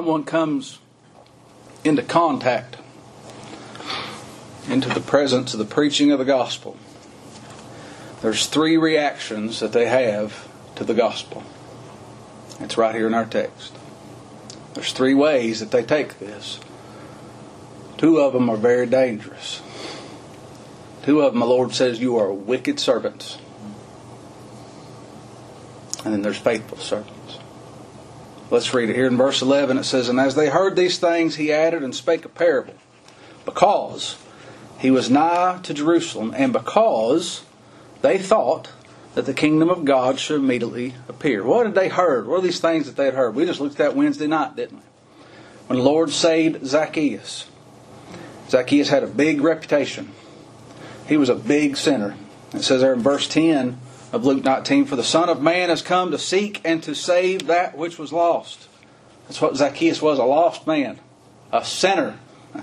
someone comes into contact, into the presence of the preaching of the gospel, there's 3 reactions that they have to the gospel. It's right here in our text. There's 3 ways that they take this. 2 of them are very dangerous. 2 of them, the Lord says, you are wicked servants. And then there's faithful servants. Let's read it here in verse 11. It says, and as they heard these things, he added and spake a parable, because he was nigh to Jerusalem, and because they thought that the kingdom of God should immediately appear. What had they heard? What are these things that they had heard? We just looked at that Wednesday night, didn't we? When the Lord saved Zacchaeus. Zacchaeus had a big reputation. He was a big sinner. It says there in verse 10 of Luke 19, for the Son of Man has come to seek and to save that which was lost. That's what Zacchaeus was, a lost man. A sinner.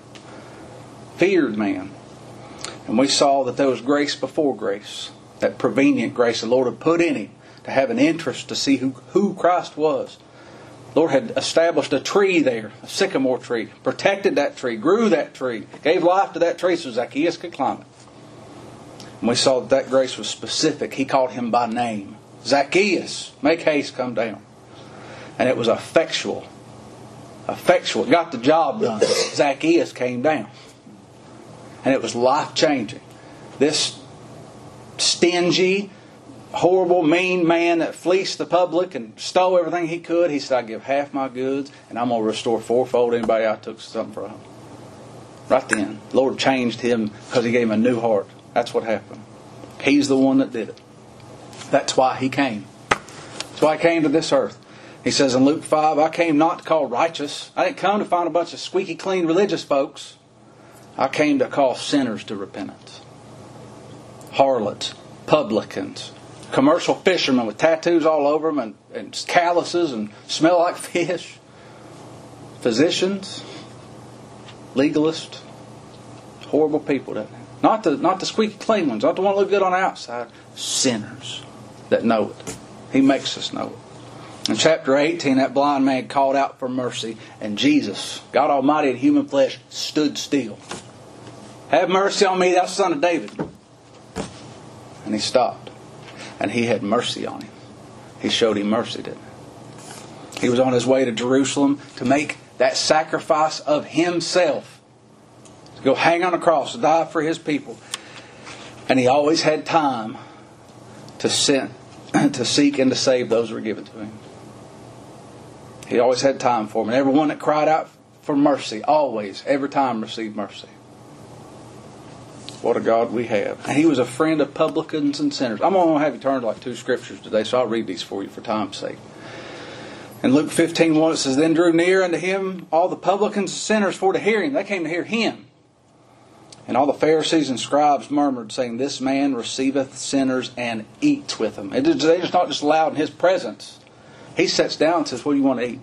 Feared man. And we saw that there was grace before grace. That prevenient grace the Lord had put in him to have an interest to see who Christ was. The Lord had established a tree there, a sycamore tree, protected that tree, grew that tree, gave life to that tree so Zacchaeus could climb it. And we saw that grace was specific. He called him by name. Zacchaeus, make haste, come down. And it was effectual. Effectual. It got the job done. Zacchaeus came down. And it was life-changing. This stingy, horrible, mean man that fleeced the public and stole everything he could, he said, I give half my goods and I'm going to restore 4-fold anybody I took something from. Right then, the Lord changed him because he gave him a new heart. That's what happened. He's the one that did it. That's why he came. That's why he came to this earth. He says in Luke 5, I came not to call righteous. I didn't come to find a bunch of squeaky clean religious folks. I came to call sinners to repentance. Harlots, publicans, commercial fishermen with tattoos all over them and calluses and smell like fish, physicians, legalists, horrible people. Not the squeaky clean ones, not the one that look good on the outside. Sinners that know it. He makes us know it. In chapter 18, that blind man called out for mercy, and Jesus, God Almighty in human flesh, stood still. Have mercy on me, thou son of David. And he stopped. And he had mercy on him. He showed him mercy, didn't he? He was on his way to Jerusalem to make that sacrifice of himself. To go hang on a cross, to die for his people. And he always had time to seek and to save those who were given to him. He always had time for them. And everyone that cried out for mercy, always, every time received mercy. What a God we have. And he was a friend of publicans and sinners. I'm going to have you turn to like 2 scriptures today, so I'll read these for you for time's sake. In Luke 15:1 it says, Then drew near unto him all the publicans and sinners for to hear him. They came to hear him. And all the Pharisees and scribes murmured, saying, This man receiveth sinners and eats with them. They're just not just allowed in his presence. He sits down and says, What do you want to eat?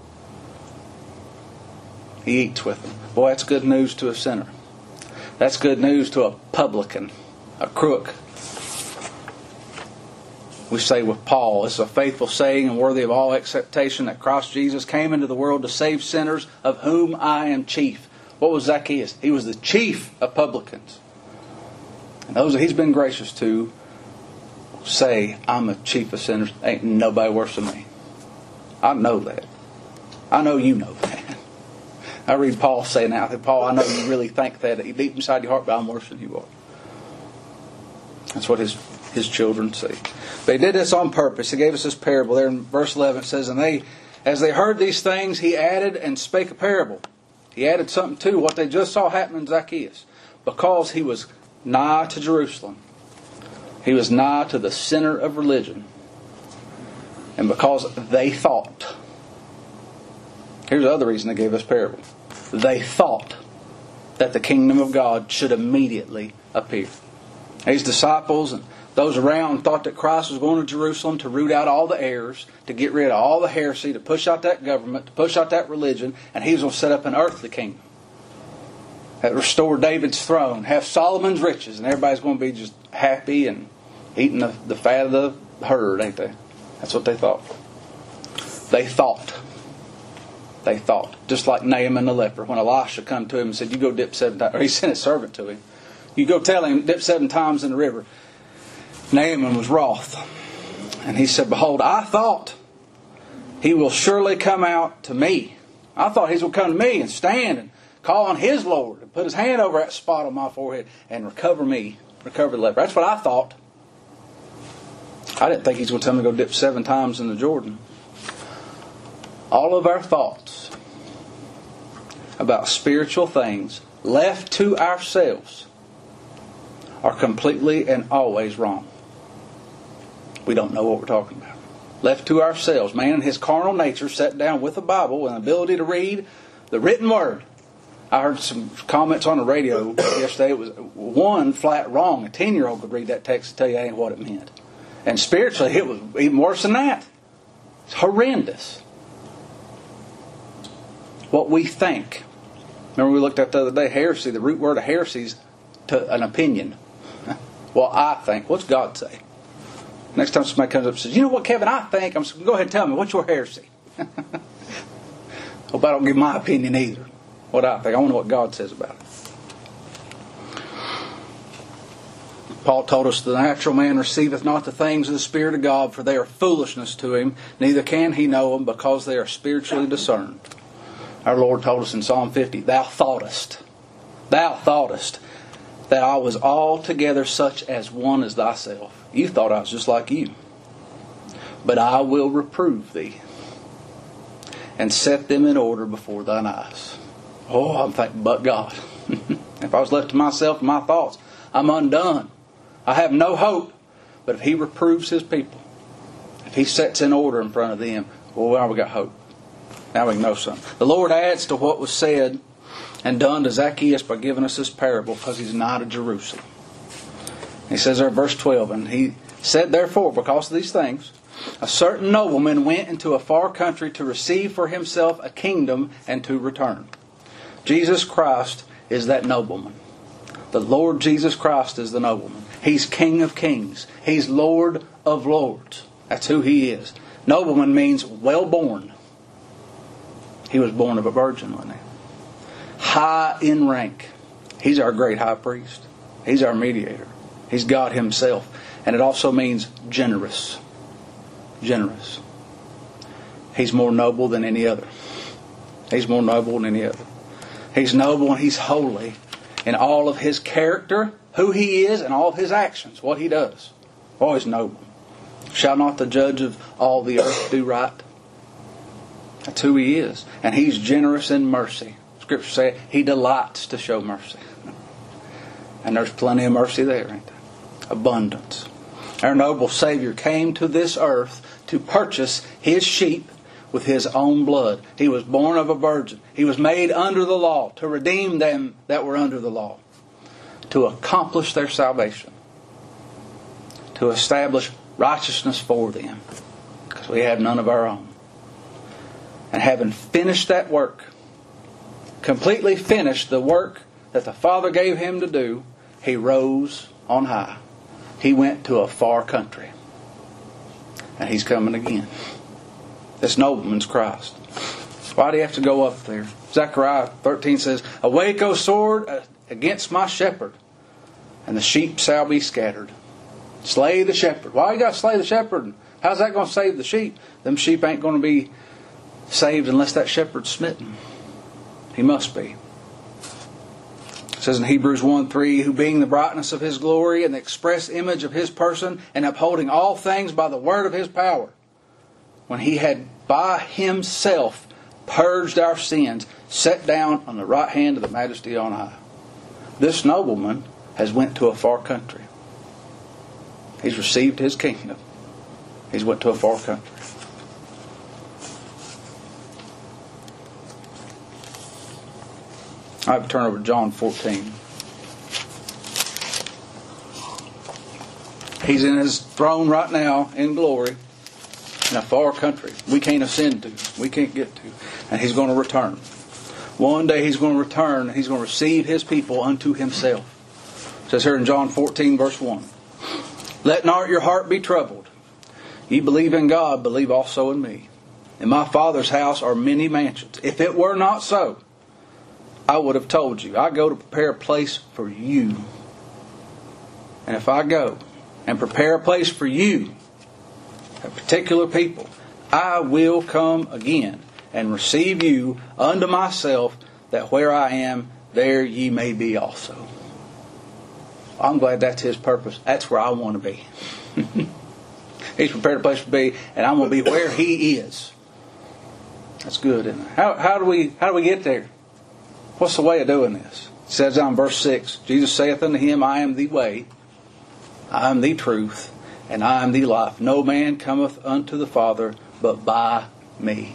He eats with them. Boy, that's good news to a sinner. That's good news to a publican, a crook. We say with Paul, it's a faithful saying and worthy of all acceptation that Christ Jesus came into the world to save sinners, of whom I am chief. What was Zacchaeus? He was the chief of publicans. And those that he's been gracious to say, I'm the chief of sinners. Ain't nobody worse than me. I know that. I know you know that. I read Paul saying that. I think, Paul, I know you really think that deep inside your heart, but I'm worse than you are. That's what his children see. But he did this on purpose. He gave us this parable. There in verse 11 it says, And as they heard these things, he added and spake a parable. He added something to what they just saw happen in Zacchaeus. Because he was nigh to Jerusalem. He was nigh to the center of religion. And because they thought. Here's the other reason they gave this parable. They thought that the kingdom of God should immediately appear. His disciples and those around thought that Christ was going to Jerusalem to root out all the errors, to get rid of all the heresy, to push out that government, to push out that religion, and he was going to set up an earthly kingdom that restore David's throne, have Solomon's riches, and everybody's going to be just happy and eating the fat of the herd, ain't they? That's what they thought. They thought. They thought. Just like Naaman the leper. When Elisha come to him and said, you go dip 7 times. Or he sent his servant to him. You go tell him, dip 7 times in the river. Naaman was wroth. And he said, behold, I thought he will surely come out to me. I thought he would come to me and stand and call on his Lord and put his hand over that spot on my forehead and recover me, recover the leper. That's what I thought. I didn't think he's going to tell me to go dip 7 times in the Jordan. All of our thoughts about spiritual things left to ourselves are completely and always wrong. We don't know what we're talking about. Left to ourselves, man in his carnal nature sat down with a Bible and the ability to read the written word. I heard some comments on the radio yesterday. It was one flat wrong. A 10-year-old could read that text and tell you that ain't what it meant. And spiritually, it was even worse than that. It's horrendous. What we think. Remember we looked at the other day, heresy. The root word of heresy is to an opinion. Well, I think. What's God say? Next time somebody comes up and says, you know what, Kevin, I think. I'm saying, go ahead and tell me. What's your heresy? Hope I don't give my opinion either. What I think. I want to know what God says about it. Paul told us, the natural man receiveth not the things of the Spirit of God, for they are foolishness to him. Neither can he know them, because they are spiritually discerned. Our Lord told us in Psalm 50, thou thoughtest that I was altogether such as one as thyself. You thought I was just like you. But I will reprove thee, and set them in order before thine eyes. Oh, I'm thinking, but God. If I was left to myself and my thoughts, I'm undone. I have no hope. But if He reproves His people, if He sets in order in front of them, well, now we got hope. Now we know something. The Lord adds to what was said and done to Zacchaeus by giving us this parable, because he's nigh to Jerusalem. He says there in verse 12, and he said, therefore, because of these things, a certain nobleman went into a far country to receive for himself a kingdom and to return. Jesus Christ is that nobleman. The Lord Jesus Christ is the nobleman. He's King of kings. He's Lord of lords. That's who He is. Nobleman means well born. He was born of a virgin, wasn't he? High in rank. He's our great high priest. He's our mediator. He's God Himself. And it also means generous. Generous. He's more noble than any other. He's more noble than any other. He's noble and He's holy in all of His character, who He is, and all of His actions, what He does. Always noble. Shall not the judge of all the earth do right? That's who He is. And He's generous in mercy. Scripture says He delights to show mercy. And there's plenty of mercy there, ain't there? Abundance. Our noble Savior came to this earth to purchase His sheep with His own blood. He was born of a virgin. He was made under the law to redeem them that were under the law, to accomplish their salvation, to establish righteousness for them, because we have none of our own. And having finished that work, completely finished the work that the Father gave Him to do, He rose on high. He went to a far country. And He's coming again. This nobleman's Christ. Why do you have to go up there? Zechariah 13 says, awake, O sword, against my shepherd, and the sheep shall be scattered. Slay the shepherd. Why you got to slay the shepherd? How's that going to save the sheep? Them sheep ain't going to be saved unless that shepherd's smitten. He must be. It says in Hebrews 1:3, who being the brightness of His glory and the express image of His person, and upholding all things by the word of His power, when He had by Himself purged our sins, sat down on the right hand of the Majesty on high. This nobleman has went to a far country. He's received His kingdom. He's went to a far country. I have to turn over to John 14. He's in His throne right now in glory in a far country we can't ascend to, we can't get to. And He's going to return. One day He's going to return and He's going to receive His people unto Himself. It says here in John 14 verse 1. Let not your heart be troubled. Ye believe in God, believe also in me. In my Father's house are many mansions. If it were not so, I would have told you. I go to prepare a place for you. And if I go and prepare a place for you, a particular people, I will come again and receive you unto myself, that where I am, there ye may be also. I'm glad that's His purpose. That's where I want to be. He's prepared a place to be, and I'm going to be where He is. That's good, isn't it? How do we get there? What's the way of doing this? It says down in verse 6, Jesus saith unto him, I am the way, I am the truth, and I am the life. No man cometh unto the Father but by me.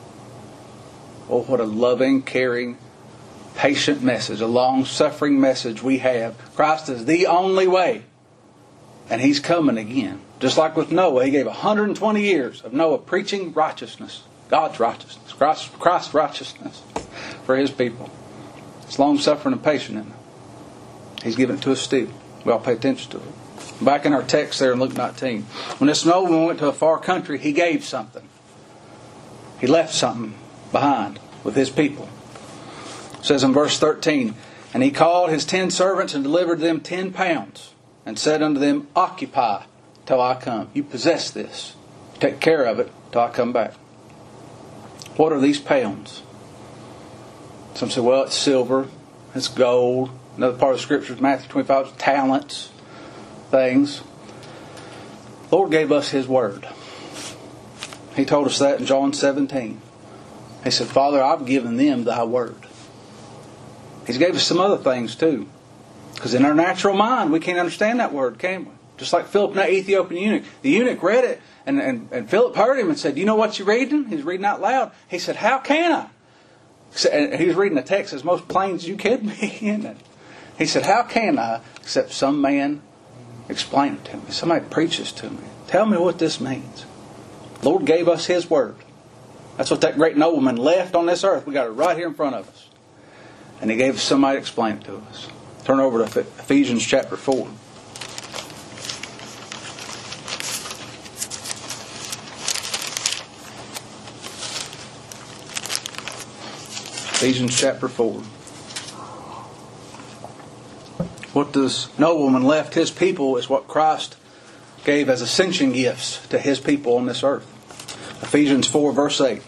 Oh, what a loving, caring, patient message, a long-suffering message we have. Christ is the only way, and He's coming again. Just like with Noah, He gave 120 years of Noah preaching righteousness, God's righteousness, Christ's righteousness for His people. It's long-suffering and patient, isn't it? He's given it to us still. We all pay attention to it. Back in our text there in Luke 19. When this nobleman went to a far country, he gave something. He left something behind with his people. It says in verse 13, and he called his 10 servants and delivered them 10 pounds and said unto them, occupy till I come. You possess this. Take care of it till I come back. What are these pounds? Some say, well, it's silver, it's gold. Another part of the Scripture is Matthew 25, talents, things. The Lord gave us His Word. He told us that in John 17. He said, Father, I've given them Thy Word. He's gave us some other things too. Because in our natural mind, we can't understand that Word, can we? Just like Philip and that Ethiopian eunuch. The eunuch read it, and Philip heard him and said, you know what you're reading? He's reading out loud. He said, how can I? And he was reading a text as most plain as you can be, isn't it? He said, how can I, except some man explain it to me? Somebody preaches to me. Tell me what this means. The Lord gave us His Word. That's what that great nobleman left on this earth. We got it right here in front of us. And He gave us somebody to explain it to us. Turn over to Ephesians chapter 4. Ephesians chapter 4. What this nobleman left his people is what Christ gave as ascension gifts to His people on this earth. Ephesians 4 verse 8.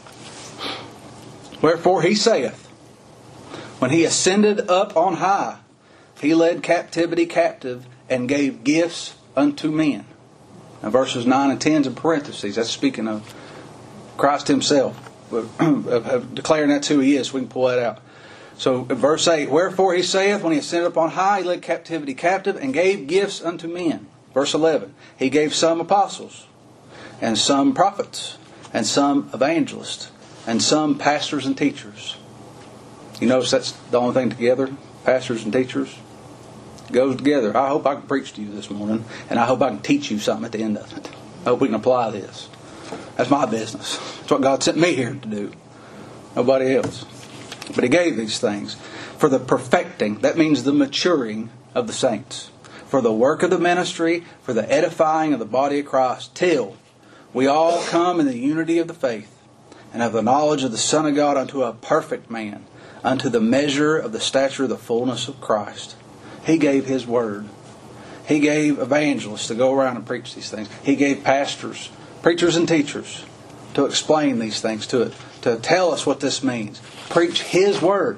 Wherefore He saith, when He ascended up on high, He led captivity captive and gave gifts unto men. Now verses 9 and 10 is in parentheses. That's speaking of Christ Himself. Of declaring that's who He is, so we can pull that out. So verse 8, wherefore He saith, when He ascended upon high, He led captivity captive and gave gifts unto men. Verse 11, He gave some apostles, and some prophets, and some evangelists, and some pastors and teachers. You notice that's the only thing together, pastors and teachers. It goes together. I hope I can preach to you this morning, and I hope I can teach you something at the end of it. I hope we can apply this. That's my business. That's what God sent me here to do. Nobody else. But He gave these things for the perfecting, that means the maturing of the saints, for the work of the ministry, for the edifying of the body of Christ, till we all come in the unity of the faith and of the knowledge of the Son of God unto a perfect man, unto the measure of the stature of the fullness of Christ. He gave His Word. He gave evangelists to go around and preach these things. He gave pastors, preachers and teachers to explain these things to it, to tell us what this means. Preach His Word.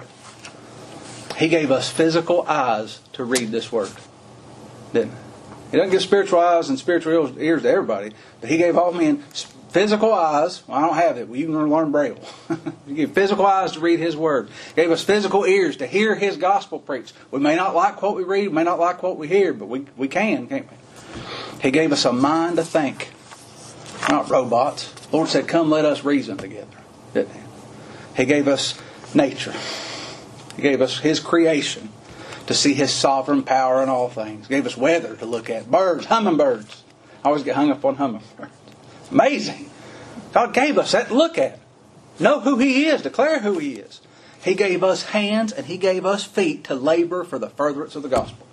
He gave us physical eyes to read this Word. Didn't He? He doesn't give spiritual eyes and spiritual ears to everybody, but He gave all men physical eyes. Well, I don't have it. Well, you can learn Braille. He gave physical eyes to read His Word. He gave us physical ears to hear His gospel preached. We may not like what we read, we may not like what we hear, but we can, can't we? He gave us a mind to think. Not robots. The Lord said, come let us reason together. Didn't He? He gave us nature. He gave us His creation to see His sovereign power in all things. He gave us weather to look at. Birds, hummingbirds. I always get hung up on hummingbirds. Amazing. God gave us that to look at. Know who He is. Declare who He is. He gave us hands and He gave us feet to labor for the furtherance of the gospel.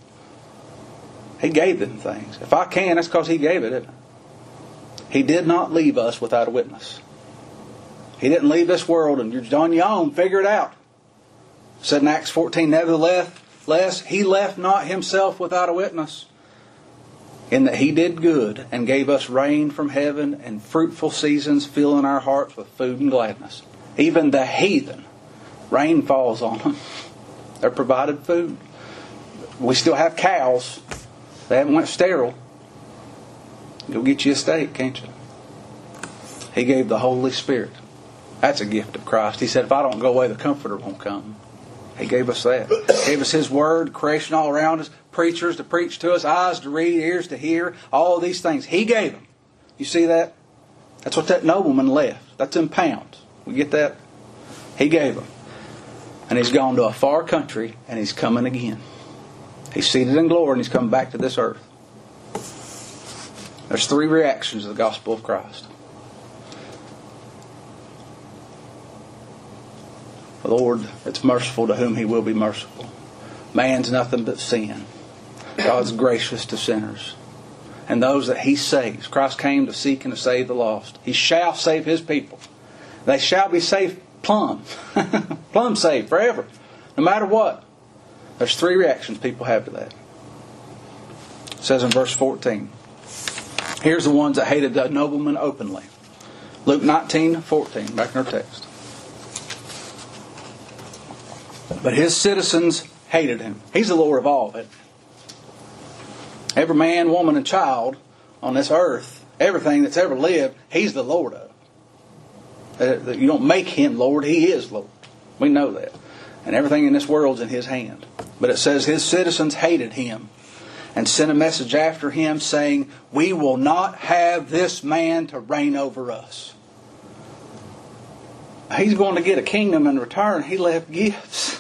He gave them things. If I can, that's because He gave it, isn't it? He did not leave us without a witness. He didn't leave this world and you're on your own, figure it out. It said in Acts 14, nevertheless, he left not himself without a witness, in that he did good and gave us rain from heaven and fruitful seasons, filling our hearts with food and gladness. Even the heathen, rain falls on them. They're provided food. We still have cows. They haven't went sterile. Go get you a steak, can't you? He gave the Holy Spirit. That's a gift of Christ. He said, if I don't go away, the Comforter won't come. He gave us that. He gave us His Word, creation all around us, preachers to preach to us, eyes to read, ears to hear, all of these things. He gave them. You see that? That's what that nobleman left. That's in pounds. We get that? He gave them. And He's gone to a far country, and He's coming again. He's seated in glory, and He's coming back to this earth. There's 3 reactions to the gospel of Christ. The Lord, it's merciful to whom He will be merciful. Man's nothing but sin. God's gracious to sinners. And those that He saves. Christ came to seek and to save the lost. He shall save His people. They shall be saved plumb. Plumb saved forever. No matter what. There's 3 reactions people have to that. It says in verse 14. Here's the ones that hated the nobleman openly. Luke 19:14, back in our text. But his citizens hated him. He's the Lord of all. Every man, woman, and child on this earth, everything that's ever lived, He's the Lord of. You don't make Him Lord, He is Lord. We know that. And everything in this world's in His hand. But it says His citizens hated Him and sent a message after Him saying, we will not have this man to reign over us. He's going to get a kingdom in return. He left gifts.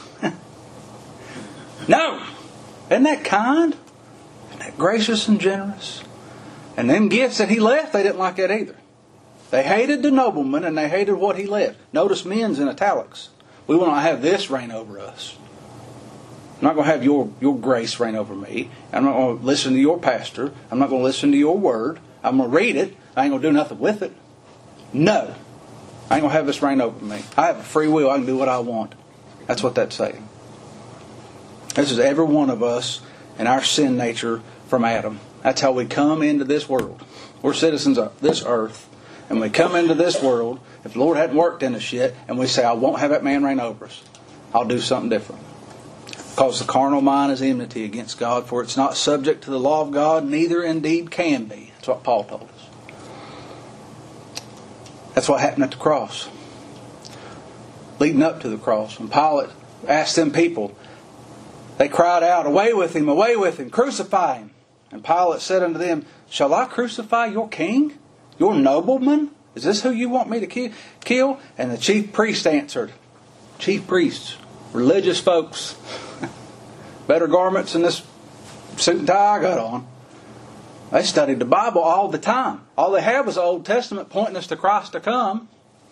No! Isn't that kind? Isn't that gracious and generous? And them gifts that He left, they didn't like that either. They hated the nobleman and they hated what he left. Notice men's in italics. We will not have this reign over us. I'm not going to have your grace reign over me. I'm not going to listen to your pastor. I'm not going to listen to your word. I'm going to read it. I ain't going to do nothing with it. No. I ain't going to have this reign over me. I have a free will. I can do what I want. That's what that's saying. This is every one of us and our sin nature from Adam. That's how we come into this world. We're citizens of this earth. And we come into this world, if the Lord hadn't worked in us yet, and we say, I won't have that man reign over us. I'll do something different. Because the carnal mind is enmity against God, for it's not subject to the law of God, neither indeed can be. That's what Paul told us. That's what happened at the cross. Leading up to the cross. When Pilate asked them people, they cried out, away with him, crucify him. And Pilate said unto them, shall I crucify your king? Your nobleman? Is this who you want me to kill? And the chief priest answered. Chief priests, religious folks, better garments than this suit and tie I got on. They studied the Bible all the time. All they had was the Old Testament pointing us to Christ to come.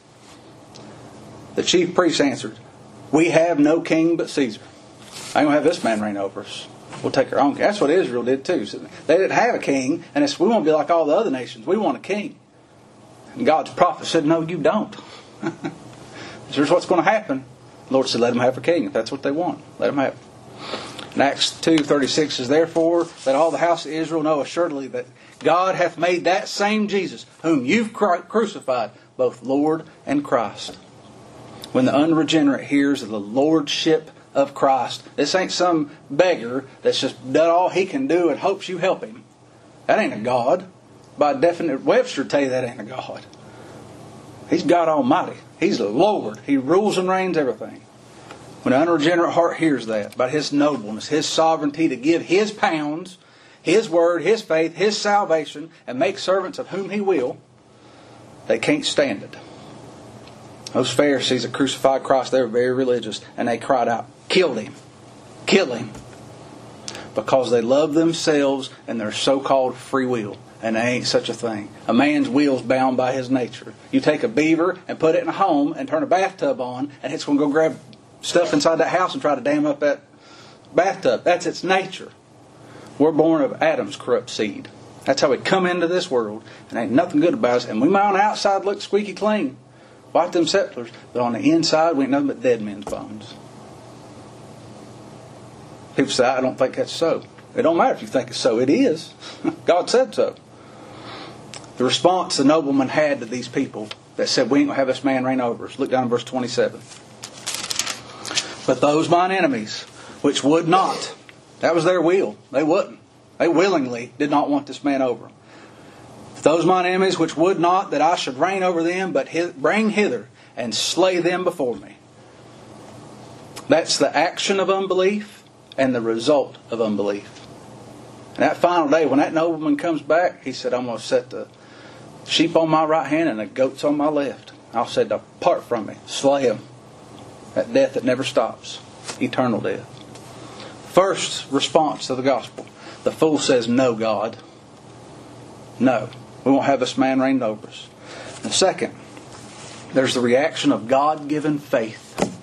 The chief priest answered, we have no king but Caesar. I ain't going to have this man reign over us. We'll take our own king. That's what Israel did too. They didn't have a king, and it's, we want to be like all the other nations. We want a king. And God's prophet said, no, you don't. Here's what's going to happen. The Lord said, let them have a king if that's what they want. Let them have it. In Acts 2:36 says, therefore, let all the house of Israel know assuredly that God hath made that same Jesus, whom you've crucified, both Lord and Christ. When the unregenerate hears of the lordship of Christ, this ain't some beggar that's just done all he can do and hopes you help him. That ain't a God. By definite, Webster tell you that ain't a God. He's God Almighty. He's the Lord. He rules and reigns everything. When an unregenerate heart hears that, about His nobleness, His sovereignty to give His pounds, His word, His faith, His salvation, and make servants of whom He will, they can't stand it. Those Pharisees that crucified Christ, they were very religious, and they cried out, kill Him. Kill Him. Because they love themselves and their so-called free will. And there ain't such a thing. A man's will's bound by his nature. You take a beaver and put it in a home and turn a bathtub on, and it's going to go grab stuff inside that house and try to dam up that bathtub. That's its nature. We're born of Adam's corrupt seed. That's how we come into this world, and ain't nothing good about us. And we might on the outside look squeaky clean. White them sepulchres. But on the inside, we ain't nothing but dead men's bones. People say, I don't think that's so. It don't matter if you think it's so. It is. God said so. The response the nobleman had to these people that said, we ain't going to have this man reign over us. Look down in verse 27. But those mine enemies, which would not, that was their will. They wouldn't. They willingly did not want this man over them. Those mine enemies which would not that I should reign over them, but bring hither and slay them before me. That's the action of unbelief and the result of unbelief. And that final day, when that nobleman comes back, he said, I'm going to set the sheep on my right hand and the goats on my left. I'll say, depart from me, slay them. That death that never stops, eternal death. First response to the gospel. The fool says, no, God. No, we won't have this man reign over us. And second, there's the reaction of God-given faith.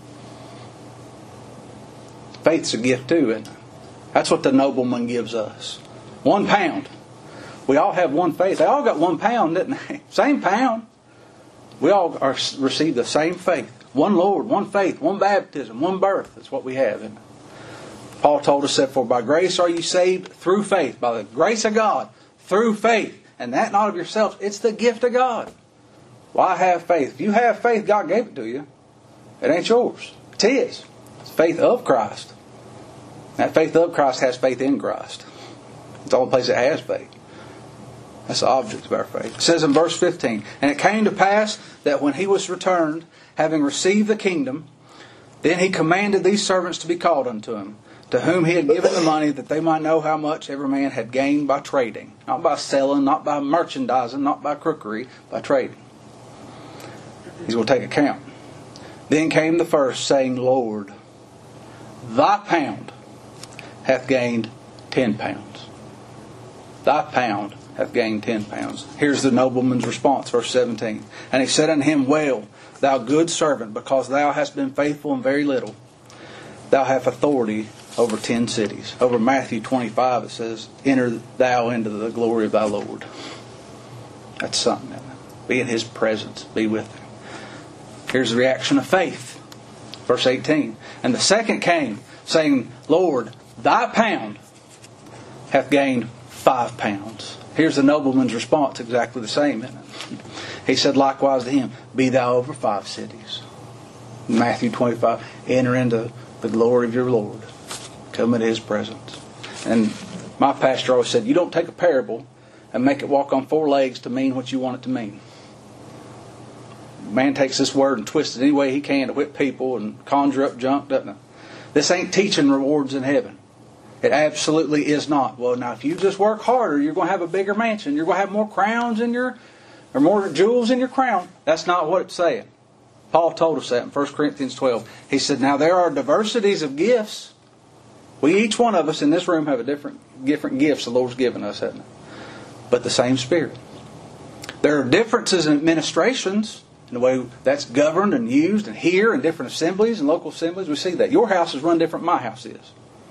Faith's a gift too, isn't it? That's what the nobleman gives us. 1 pound. We all have one faith. They all got 1 pound, didn't they? Same pound. We all receive the same faith. One Lord, one faith, one baptism, one birth. That's what we have, isn't it? Paul told us that, for by grace are you saved through faith. By the grace of God, through faith. And that not of yourselves. It's the gift of God. Why have faith? If you have faith, God gave it to you. It ain't yours. It's His. It's faith of Christ. That faith of Christ has faith in Christ. It's the only place it has faith. That's the object of our faith. It says in verse 15, and it came to pass that when he was returned, having received the kingdom, then he commanded these servants to be called unto him, to whom he had given the money, that they might know how much every man had gained by trading. Not by selling, not by merchandising, not by crookery, by trading. He's going to take account. Then came the first, saying, Lord, thy pound hath gained 10 pounds. Thy pound hath gained 10 pounds. Here's the nobleman's response, verse 17. And he said unto him, well, thou good servant, because thou hast been faithful in very little, thou hast authority over 10 cities. Over Matthew 25 it says, enter thou into the glory of thy Lord. That's something, isn't it? Be in His presence. Be with Him. Here's the reaction of faith. Verse 18. And the second came, saying, Lord, thy pound hath gained 5 pounds. Here's the nobleman's response, exactly the same, isn't it? He said likewise to him, be thou over 5 cities. Matthew 25, enter into the glory of your Lord. Come into His presence. And my pastor always said, you don't take a parable and make it walk on 4 legs to mean what you want it to mean. Man takes this word and twists it any way he can to whip people and conjure up junk, doesn't it? This ain't teaching rewards in heaven. It absolutely is not. Well, now if you just work harder, you're going to have a bigger mansion. You're going to have more crowns in or more jewels in your crown. That's not what it's saying. Paul told us that in 1 Corinthians 12. He said, now there are diversities of gifts. We, each one of us in this room, have a different gifts the Lord's given us, hasn't it? But the same Spirit. There are differences in administrations, in the way that's governed and used, and here in different assemblies and local assemblies. We see that. Your house is run different than my house is.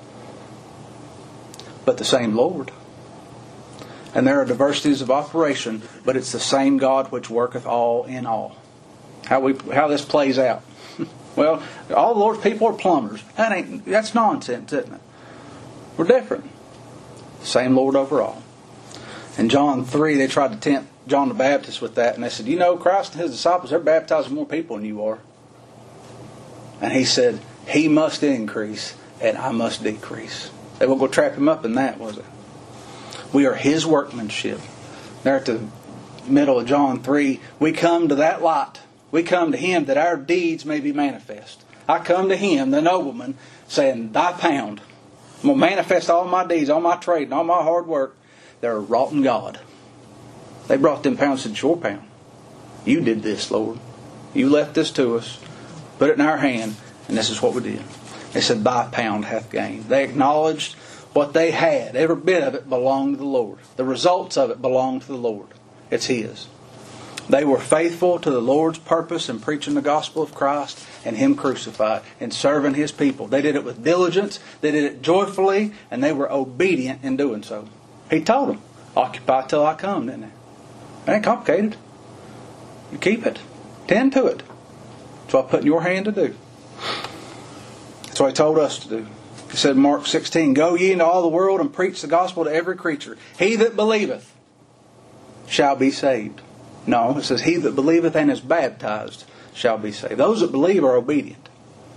But the same Lord. And there are diversities of operation, but it's the same God which worketh all in all. How this plays out. Well, all the Lord's people are plumbers. That's nonsense, isn't it? We're different. Same Lord over all. In John 3, they tried to tempt John the Baptist with that, and they said, you know, Christ and His disciples, they're baptizing more people than you are. And He said, He must increase, and I must decrease. They won't go trap Him up in that, was it? We are His workmanship. There at the middle of John 3, we come to that light. We come to Him that our deeds may be manifest. I come to Him, the nobleman, saying, thy pound. I'm going to manifest all my deeds, all my trade, and all my hard work. They're wrought in God. They brought them pounds to your pound. You did this, Lord. You left this to us. Put it in our hand, and this is what we did. They said, thy pound hath gained. They acknowledged what they had. Every bit of it belonged to the Lord. The results of it belonged to the Lord. It's His. They were faithful to the Lord's purpose in preaching the gospel of Christ and Him crucified and serving His people. They did it with diligence. They did it joyfully, and they were obedient in doing so. He told them, occupy till I come, didn't He? It ain't complicated. You keep it. Tend to it. That's what I put in your hand to do. That's what He told us to do. He said in Mark 16, "Go ye into all the world and preach the gospel to every creature. He that believeth shall be saved." No, it says, "He that believeth and is baptized shall be saved." Those that believe are obedient.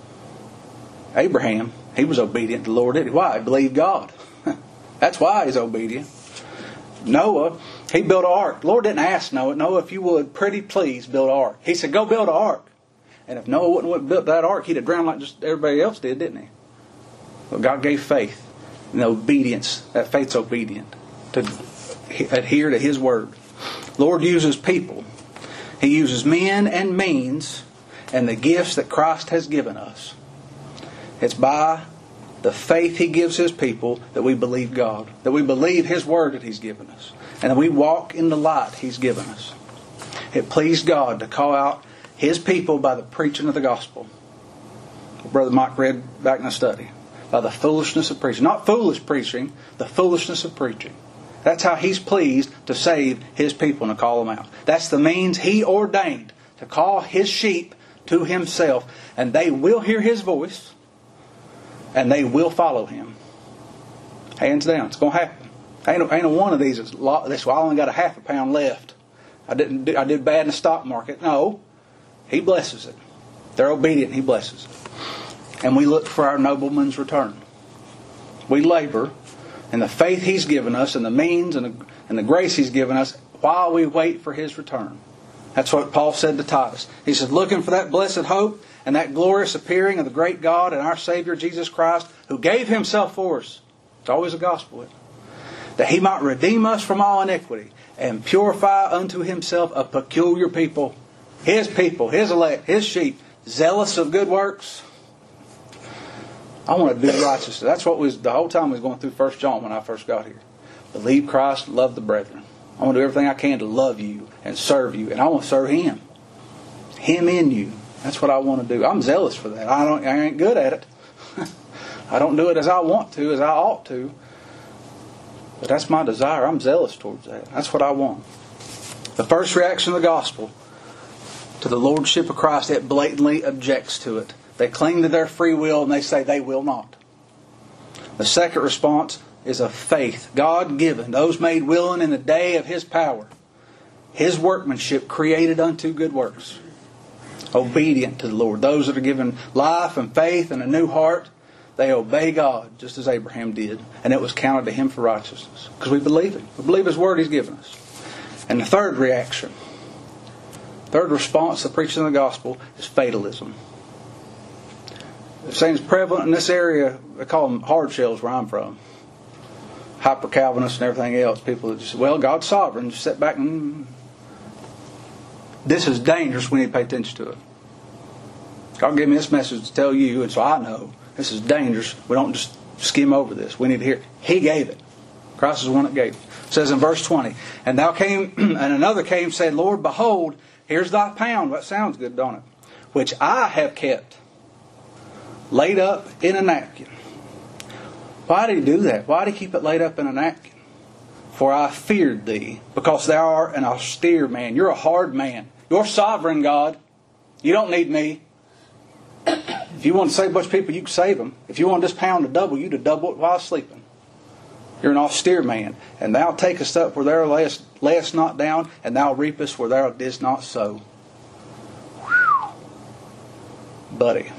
Abraham, he was obedient to the Lord, didn't he? Why? He believed God. That's why he's obedient. Noah, he built an ark. The Lord didn't ask Noah, "Noah, if you would, pretty please build an ark." He said, "Go build an ark." And if Noah wouldn't have built that ark, he'd have drowned like just everybody else did, didn't he? But God gave faith and obedience. That faith's obedient to adhere to His word. Lord uses people. He uses men and means and the gifts that Christ has given us. It's by the faith He gives His people that we believe God, that we believe His word that He's given us, and that we walk in the light He's given us. It pleased God to call out His people by the preaching of the gospel. Brother Mike read back in the study. By the foolishness of preaching. Not foolish preaching, the foolishness of preaching. That's how He's pleased to save His people and to call them out. That's the means He ordained to call His sheep to Himself. And they will hear His voice. And they will follow Him. Hands down. It's going to happen. Ain't a one of these is this. Well, I only got a half a pound left. I did bad in the stock market. No. He blesses it. They're obedient. He blesses it. And we look for our nobleman's return. We labor in the faith He's given us and the means and the grace He's given us while we wait for His return. That's what Paul said to Titus. He said, looking for that blessed hope and that glorious appearing of the great God and our Savior Jesus Christ, who gave Himself for us. It's always a gospel. That He might redeem us from all iniquity and purify unto Himself a peculiar people. His people, His elect, His sheep, zealous of good works. I want to do righteousness. That's what was the whole time we was going through 1 John when I first got here. Believe Christ, love the brethren. I want to do everything I can to love you and serve you. And I want to serve Him. Him in you. That's what I want to do. I'm zealous for that. I ain't good at it. I don't do it as I want to, as I ought to. But that's my desire. I'm zealous towards that. That's what I want. The first reaction of the gospel to the lordship of Christ, it blatantly objects to it. They cling to their free will and they say they will not. The second response is of faith, God-given, those made willing in the day of His power, His workmanship created unto good works. Obedient to the Lord. Those that are given life and faith and a new heart, they obey God just as Abraham did. And it was counted to him for righteousness. Because we believe Him. We believe His word He's given us. And the third reaction, third response to preaching the gospel is fatalism. The same is prevalent in this area. They call them hard shells where I'm from. Hyper Calvinists and everything else. People that just say, well, God's sovereign. Just sit back and... This is dangerous. We need to pay attention to it. God gave me this message to tell you, and so I know this is dangerous. We don't just skim over this. We need to hear it. He gave it. Christ is the one that gave it. It says in verse 20, and another came, said, Lord, behold, here's thy pound. That sounds good, don't it? Which I have kept, laid up in a napkin. Why did He do that? Why did He keep it laid up in a napkin? For I feared thee, because thou art an austere man. You're a hard man. You're sovereign, God. You don't need me. If you want to save a bunch of people, you can save them. If you want this pound to double, you to double it while sleeping. You're an austere man. And thou takest up where thou layest not down, and thou reapest where thou didst not sow. Whew. Buddy.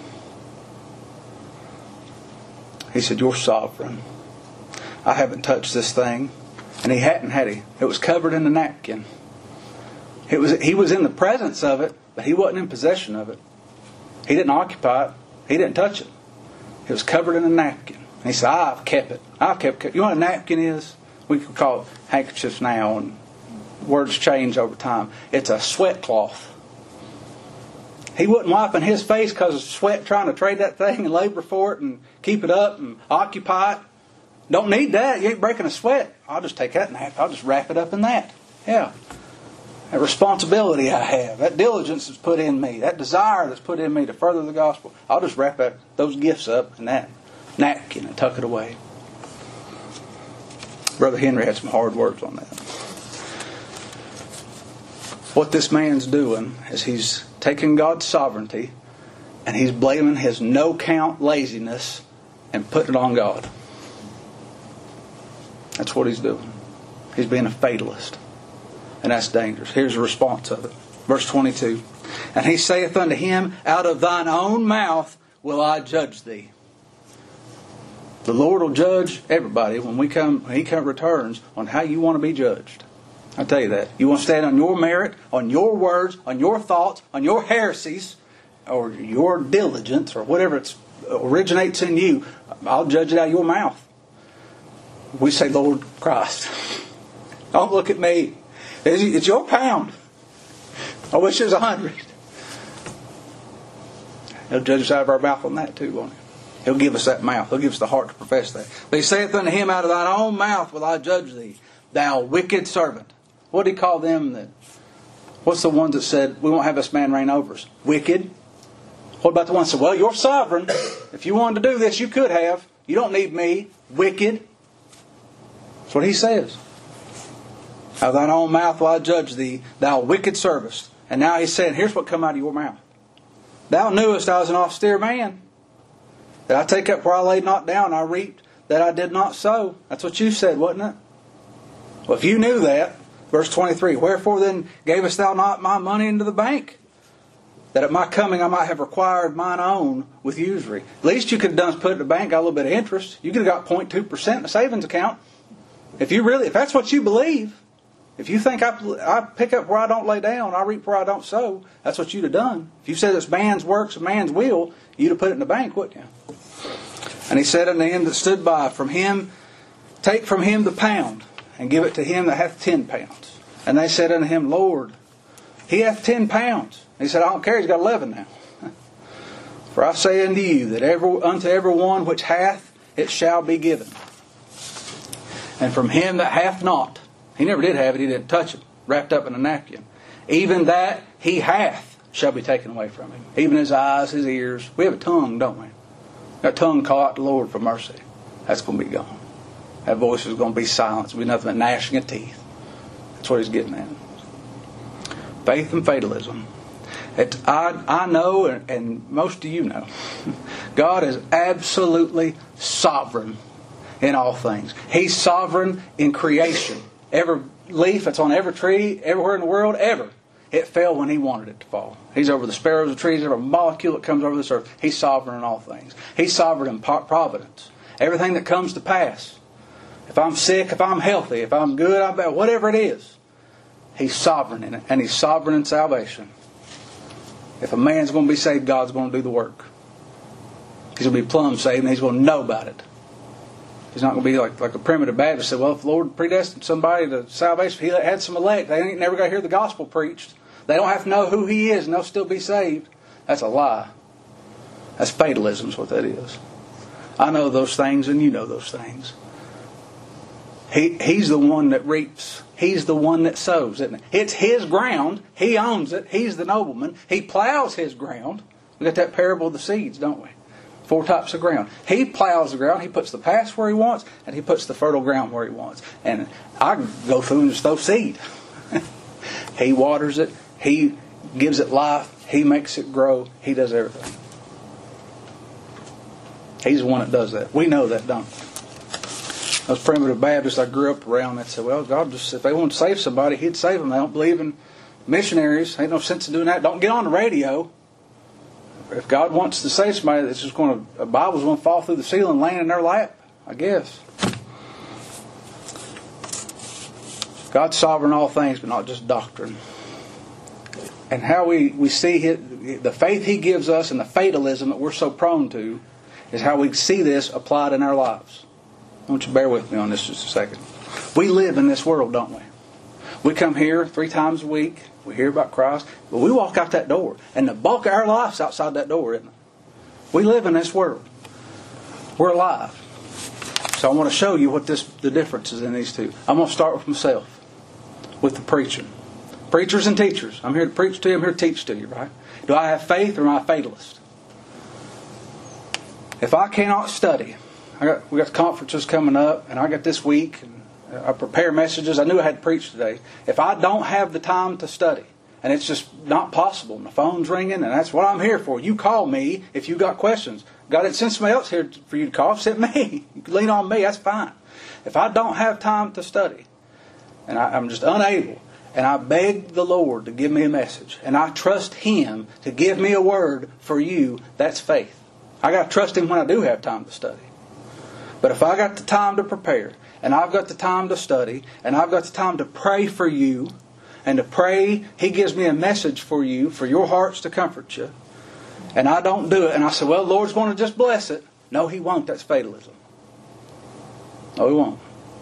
He said, you're sovereign. I haven't touched this thing. And he hadn't, had he? It was covered in a napkin. He was in the presence of it, but he wasn't in possession of it. He didn't occupy it. He didn't touch it. It was covered in a napkin. And he said, I've kept it. You know what a napkin is? We could call it handkerchiefs now, and words change over time. It's a sweat cloth. He wasn't wiping his face because of sweat, trying to trade that thing and labor for it and keep it up and occupy it. Don't need that. You ain't breaking a sweat. I'll just take that napkin. I'll just wrap it up in that. Yeah. That responsibility I have, that diligence that's put in me, that desire that's put in me to further the gospel, I'll just wrap those gifts up in that napkin and tuck it away. Brother Henry had some hard words on that. What this man's doing is he's taking God's sovereignty and he's blaming his no-count laziness and putting it on God. That's what he's doing. He's being a fatalist. And that's dangerous. Here's the response of it. Verse 22. And he saith unto him, out of thine own mouth will I judge thee. The Lord will judge everybody when He returns on how you want to be judged. I'll tell you that. You want to stand on your merit, on your words, on your thoughts, on your heresies, or your diligence, or whatever it originates in you. I'll judge it out of your mouth. We say, Lord Christ, don't look at me. It's your pound. I wish it was 100. He'll judge us out of our mouth on that too, won't He? He'll give us that mouth. He'll give us the heart to profess that. But He saith unto him, out of thine own mouth will I judge thee, thou wicked servant. What did He call them? What's the ones that said, we won't have this man reign over us? Wicked. What about the ones that said, well, you're sovereign. If you wanted to do this, you could have. You don't need me. Wicked. That's what He says. Out of thine own mouth will I judge thee, thou wicked servant. And now He's saying, here's what come out of your mouth. Thou knewest I was an austere man, that I take up where I laid not down, I reaped that I did not sow. That's what you said, wasn't it? Well, if you knew that, verse 23, wherefore then gavest thou not my money into the bank, that at my coming I might have required mine own with usury? At least you could have done is put it in the bank, got a little bit of interest. You could have got 0.2% in a savings account. If that's what you believe, if you think I pick up where I don't lay down, I reap where I don't sow, that's what you'd have done. If you said it's man's works and man's will, you'd have put it in the bank, wouldn't you? And He said unto him that stood by, from him, take from him the pound, and give it to him that hath 10 pounds. And they said unto him, Lord, he hath 10 pounds. And he said, I don't care, he's got 11 now. For I say unto you, that unto every one which hath, it shall be given. And from him that hath not, he never did have it, he didn't touch it, wrapped up in a napkin, even that he hath shall be taken away from him. Even his eyes, his ears. We have a tongue, don't we? That tongue call out to the Lord for mercy. That's going to be gone. That voice is going to be silenced. It'll be nothing but gnashing of teeth. That's what He's getting at. Faith and fatalism. I know, and most of you know, God is absolutely sovereign in all things. He's sovereign in creation. Every leaf that's on every tree, everywhere in the world, ever, it fell when He wanted it to fall. He's over the sparrows, the trees, every molecule that comes over this earth. He's sovereign in all things. He's sovereign in providence. Everything that comes to pass. If I'm sick, if I'm healthy, if I'm good, I'm bad, whatever it is, He's sovereign in it. And He's sovereign in salvation. If a man's going to be saved, God's going to do the work. He's going to be plumb saved and He's going to know about it. He's not going to be like a primitive Baptist said, well, if the Lord predestined somebody to salvation, He had some elect. They ain't never got to hear the gospel preached. They don't have to know who He is and they'll still be saved. That's a lie. That's fatalism is what that is. I know those things and you know those things. He's the one that reaps. He's the one that sows, isn't it? It's His ground. He owns it. He's the nobleman. He plows His ground. We got that parable of the seeds, don't we? 4 types of ground. He plows the ground. He puts the paths where He wants, and He puts the fertile ground where He wants. And I go through and just throw seed. He waters it. He gives it life. He makes it grow. He does everything. He's the one that does that. We know that, don't we? Those primitive Baptists I grew up around that said, well, God just, if they want to save somebody, He'd save them. They don't believe in missionaries. Ain't no sense in doing that. Don't get on the radio. If God wants to save somebody, that's just going to, a Bible's going to fall through the ceiling and land in their lap, I guess. God's sovereign in all things, but not just doctrine. And how we see the faith He gives us and the fatalism that we're so prone to is how we see this applied in our lives. I want you to bear with me on this just a second. We live in this world, don't we? We come here 3 times a week. We hear about Christ. But we walk out that door. And the bulk of our life's outside that door, isn't it? We live in this world. We're alive. So I want to show you what the difference is in these two. I'm going to start with myself. With the preaching. Preachers and teachers. I'm here to preach to you. I'm here to teach to you, right? Do I have faith or am I a fatalist? If I cannot study, we got conferences coming up, and I got this week, and I prepare messages. I knew I had to preach today. If I don't have the time to study, and it's just not possible. And the phone's ringing, and that's what I'm here for. You call me if you got questions. God had sent somebody else here for you to call. Send me. You can lean on me. That's fine. If I don't have time to study, and I'm just unable, and I beg the Lord to give me a message, and I trust Him to give me a word for you, that's faith. I got to trust Him when I do have time to study. But if I got the time to prepare, and I've got the time to study, and I've got the time to pray for you, and to pray He gives me a message for you, for your hearts to comfort you, and I don't do it, and I say, well, the Lord's going to just bless it. No, He won't. That's fatalism. No, He won't.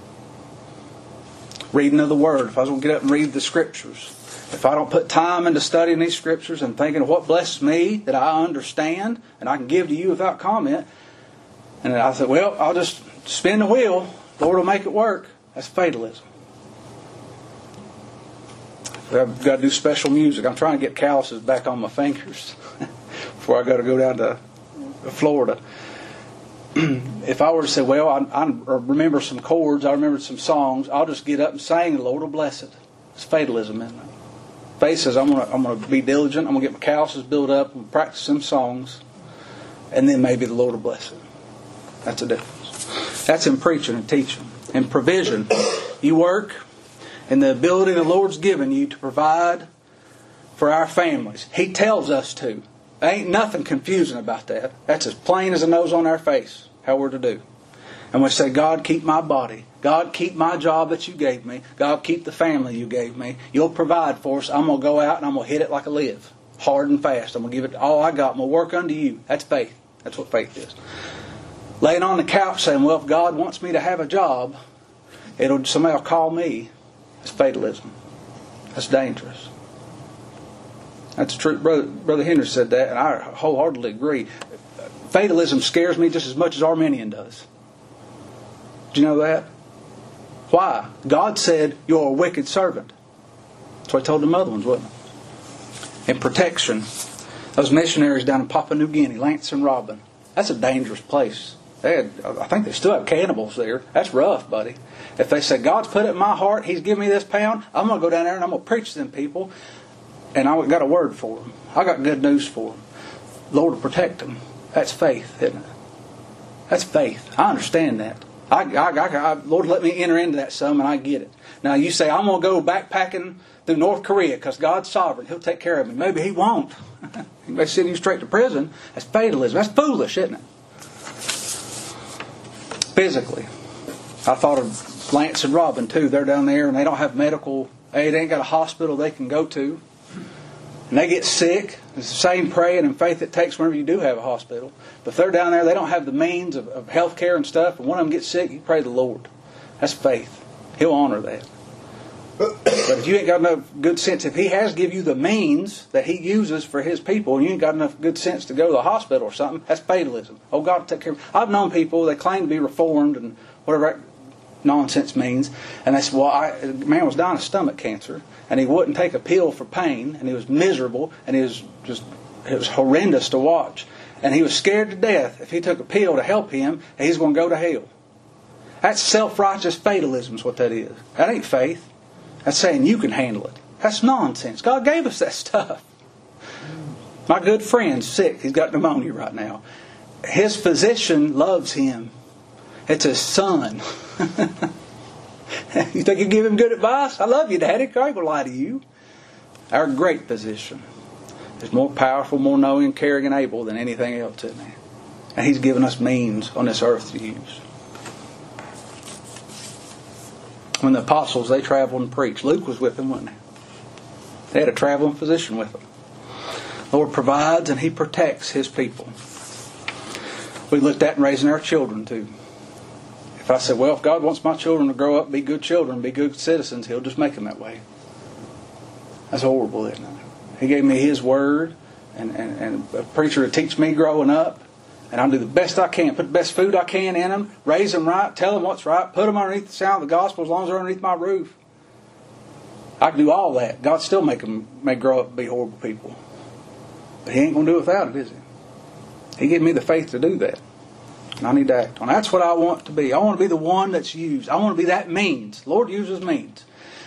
Reading of the Word. If I was going to get up and read the Scriptures, if I don't put time into studying these Scriptures and thinking of what blesses me, that I understand, and I can give to you without comment, and I said, well, I'll just spin the wheel. The Lord will make it work. That's fatalism. I've got to do special music. I'm trying to get calluses back on my fingers before I got to go down to Florida. If I were to say, well, I remember some chords, I remember some songs, I'll just get up and sing, the Lord will bless it. It's fatalism, isn't it? Faith says, I'm going to be diligent, I'm going to get my calluses built up, and practice some songs, and then maybe the Lord will bless it. That's the difference. That's in preaching and teaching. In provision, you work in the ability the Lord's given you to provide for our families. He tells us to. There ain't nothing confusing about that. That's as plain as the nose on our face, how we're to do. And we say, God, keep my body. God, keep my job that you gave me. God, keep the family you gave me. You'll provide for us. I'm going to go out and I'm going to hit it like a live. Hard and fast. I'm going to give it all I got. I'm going to work unto you. That's faith. That's what faith is. Laying on the couch saying, well, if God wants me to have a job, somebody will call me. That's fatalism. That's dangerous. That's true. Brother Henry said that, and I wholeheartedly agree. Fatalism scares me just as much as Arminian does. Do you know that? Why? God said, you're a wicked servant. That's what He told the other ones, wasn't it? In protection, those missionaries down in Papua New Guinea, Lance and Robin, that's a dangerous place. I think they still have cannibals there. That's rough, buddy. If they say, God's put it in my heart, He's given me this pound, I'm going to go down there and I'm going to preach to them people. And I got a word for them. I got good news for them. Lord will protect them. That's faith, isn't it? That's faith. I understand that. Lord, let me enter into that some, and I get it. Now you say, I'm going to go backpacking through North Korea because God's sovereign. He'll take care of me. Maybe He won't. He may send you straight to prison. That's fatalism. That's foolish, isn't it? Physically. I thought of Lance and Robin too. They're down there and they don't have medical aid. They ain't got a hospital they can go to. And they get sick. It's the same praying and faith it takes whenever you do have a hospital. But if they're down there, they don't have the means of health care and stuff, and one of them gets sick, you pray to the Lord. That's faith. He'll honor that. But if you ain't got enough good sense, if He has give you the means that He uses for His people, and you ain't got enough good sense to go to the hospital or something, that's fatalism. Oh, God will take care of me. I've known people, they claim to be reformed and whatever that nonsense means, and they said, well, a man was dying of stomach cancer, and he wouldn't take a pill for pain, and he was miserable, and it was horrendous to watch. And he was scared to death if he took a pill to help him, he's going to go to hell. That's self-righteous fatalism is what that is. That ain't faith. That's saying you can handle it. That's nonsense. God gave us that stuff. My good friend's sick. He's got pneumonia right now. His physician loves him. It's his son. You think you give him good advice? I love you, Daddy. I ain't going to lie to you. Our great physician is more powerful, more knowing, caring, and able than anything else, isn't he? And He's given us means on this earth to use. When the apostles, they traveled and preached. Luke was with them, wasn't he? They had a traveling physician with them. The Lord provides and He protects His people. We looked at in raising our children too. If I said, well, if God wants my children to grow up, be good children, be good citizens, He'll just make them that way. That's horrible, isn't it? He gave me His Word and a preacher to teach me growing up. And I'll do the best I can. Put the best food I can in them. Raise them right. Tell them what's right. Put them underneath the sound of the gospel as long as they're underneath my roof. I can do all that. God still may grow up and be horrible people. But He ain't going to do it without it, is He? He gave me the faith to do that. And I need to act on it. That's what I want to be. I want to be the one that's used. I want to be that means. The Lord uses means.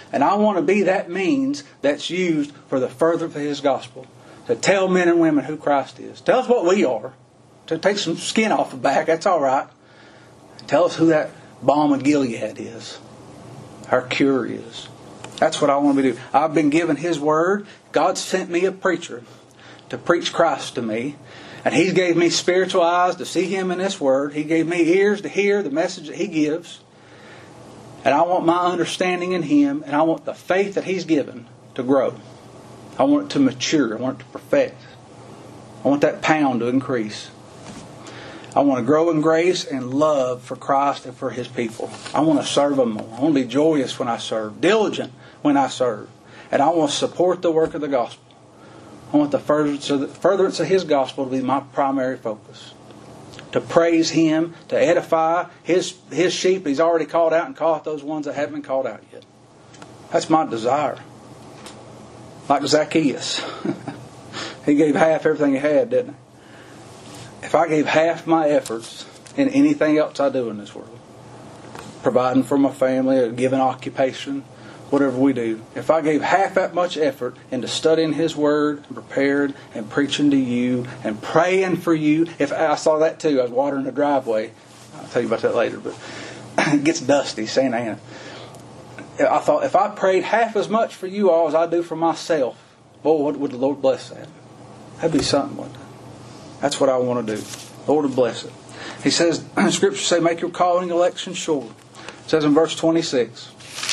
And I want to be that means that's used for the furtherance of His gospel. To tell men and women who Christ is. Tell us what we are. To take some skin off the back, that's all right. Tell us who that balm of Gilead is. Our cure is. That's what I want to do. I've been given His Word. God sent me a preacher to preach Christ to me. And He gave me spiritual eyes to see Him in this Word. He gave me ears to hear the message that He gives. And I want my understanding in Him. And I want the faith that He's given to grow. I want it to mature. I want it to perfect. I want that pound to increase. I want to grow in grace and love for Christ and for His people. I want to serve Him more. I want to be joyous when I serve. Diligent when I serve. And I want to support the work of the gospel. I want the furtherance of His gospel to be my primary focus. To praise Him, to edify His sheep He's already called out, and call out those ones that haven't been called out yet. That's my desire. Like Zacchaeus. He gave half everything he had, didn't he? If I gave half my efforts in anything else I do in this world, providing for my family, or giving occupation, whatever we do, if I gave half that much effort into studying His Word, and prepared, and preaching to you, and praying for you, if I saw that too, I was watering the driveway. I'll tell you about that later, but it gets dusty, Santa Ana. I thought, if I prayed half as much for you all as I do for myself, boy, would the Lord bless that? That'd be something, wouldn't it? That's what I want to do. Lord would bless it. He says, Scripture say, make your calling election sure. It says in verse 26.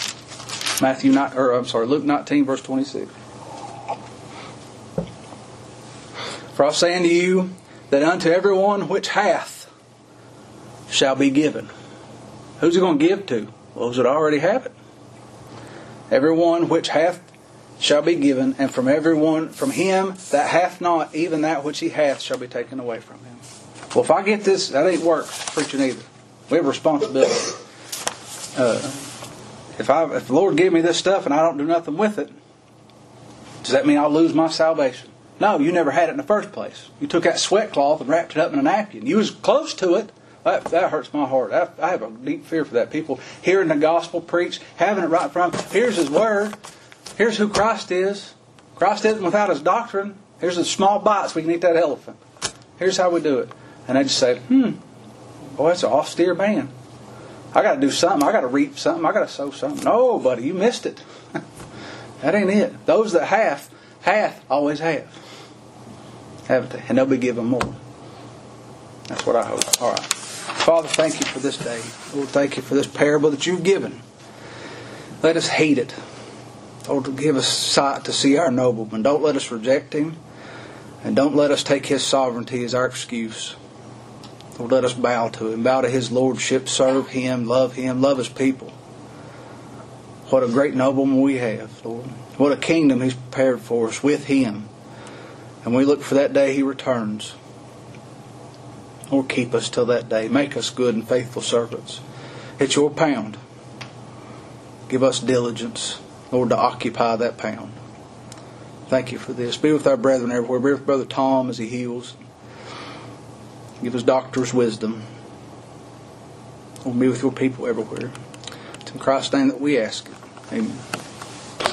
Luke 19, verse 26. For I say unto you, that unto everyone which hath shall be given. Who's He going to give to? Those that already have it. Everyone which hath shall be given, and from him that hath not, even that which he hath shall be taken away from him. Well, if I get this, that ain't work preaching either. We have a responsibility. If the Lord gave me this stuff and I don't do nothing with it, does that mean I'll lose my salvation? No, you never had it in the first place. You took that sweat cloth and wrapped it up in a napkin. You was close to it. That hurts my heart. I have a deep fear for that. People hearing the gospel preached, having it right in front of them. Here's His Word. Here's who Christ is. Christ isn't without His doctrine. Here's the small bites we can eat that elephant. Here's how we do it. And they just say, boy, that's an austere man. I got to do something. I got to reap something. I got to sow something. No, buddy, you missed it. That ain't it. Those that hath always have. Haven't they? And they'll be given more. That's what I hope. All right. Father, thank You for this day. Lord, thank You for this parable that You've given. Let us heed it. Lord, give us sight to see our nobleman. Don't let us reject him. And don't let us take His sovereignty as our excuse. Lord, let us bow to Him. Bow to His lordship. Serve Him. Love His people. What a great nobleman we have, Lord. What a kingdom He's prepared for us with Him. And we look for that day He returns. Lord, keep us till that day. Make us good and faithful servants. It's Your pound. Give us diligence, Lord, to occupy that pound. Thank You for this. Be with our brethren everywhere. Be with Brother Tom as he heals. Give us doctor's wisdom. Lord, be with Your people everywhere. It's in Christ's name that we ask it. Amen.